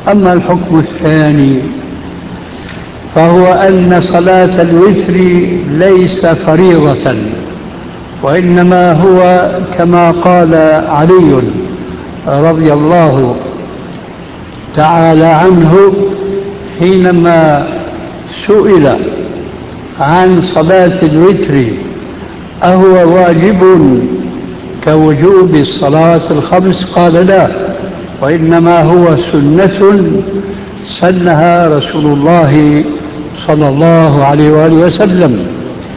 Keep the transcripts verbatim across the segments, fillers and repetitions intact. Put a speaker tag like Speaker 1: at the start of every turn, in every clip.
Speaker 1: أما الحكم الثاني فهو أن صلاة الوتر ليس فريضة، وإنما هو كما قال علي رضي الله تعالى عنه حينما سئل عن صلاة الوتر أهو واجب كوجوب الصلاة الخمس؟ قال لا، وإنما هو سنة سنها رسول الله صلى الله عليه وآله وسلم.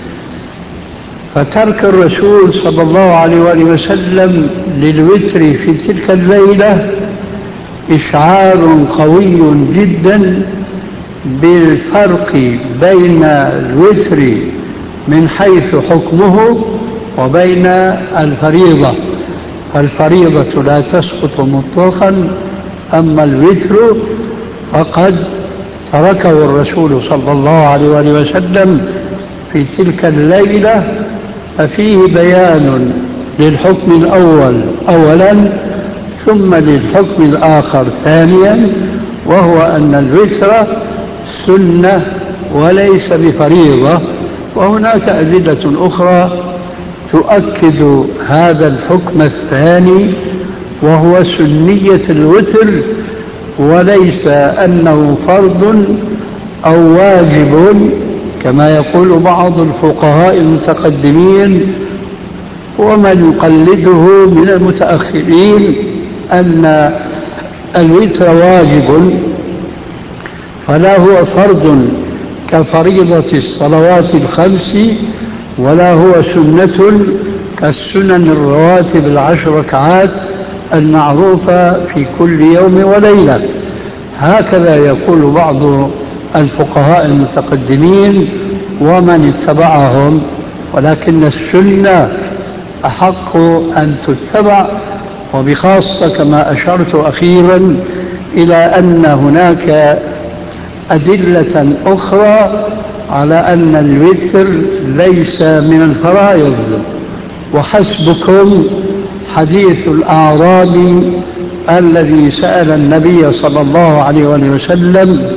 Speaker 1: فترك الرسول صلى الله عليه وآله وسلم للوتر في تلك الليلة إشعار قوي جدا بالفرق بين الوتر من حيث حكمه وبين الفريضة. فالفريضة لا تسقط مطلقا، أما الوتر فقد تركه الرسول صلى الله عليه وآله وسلم في تلك الليلة، ففيه بيان للحكم الأول أولا ثم للحكم الآخر ثانيا، وهو أن الوتر سنة وليس بفريضة. وهناك أدلة أخرى تؤكد هذا الحكم الثاني، وهو سنية الوتر وليس أنه فرض أو واجب كما يقول بعض الفقهاء المتقدمين ومن يقلده من المتأخرين أن الوتر واجب، فلا هو فرض كفريضة الصلوات الخمس ولا هو سنة كالسنن الرواتب العشر ركعات المعروفة في كل يوم وليلة. هكذا يقول بعض الفقهاء المتقدمين ومن اتبعهم، ولكن السنة أحق أن تتبع، وبخاصة كما أشرت أخيرا إلى أن هناك أدلة أخرى على أن الوتر ليس من الفرائض. وحسبكم حديث الأعرابي الذي سأل النبي صلى الله عليه وسلم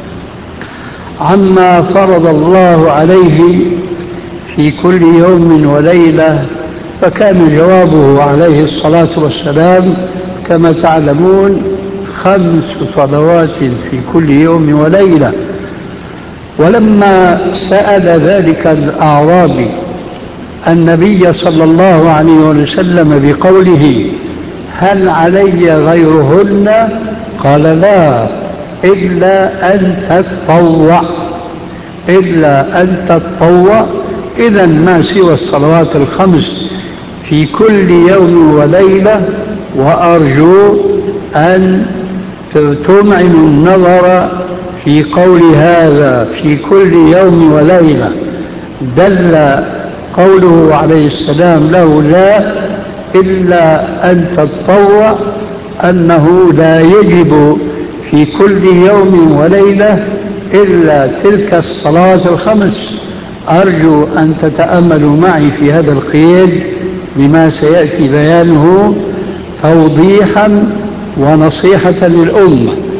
Speaker 1: عما فرض الله عليه في كل يوم وليلة، فكان جوابه عليه الصلاة والسلام كما تعلمون خمس صلوات في كل يوم وليلة. ولما سأل ذلك الأعرابي النبي صلى الله عليه وسلم بقوله هل علي غيرهن؟ قال لا، إلا أن تتطوع، إلا أن تتطوع. إذا ما سوى الصلوات الخمس في كل يوم وليلة. وأرجو أن تمعنوا النظر في قول هذا في كل يوم وليلة. دل قوله عليه السلام له لا إلا أن تتطوع أنه لا يجب في كل يوم وليلة إلا تلك الصلاة الخمس. أرجو أن تتأملوا معي في هذا القيد لما سيأتي بيانه توضيحا ونصيحة للأمة.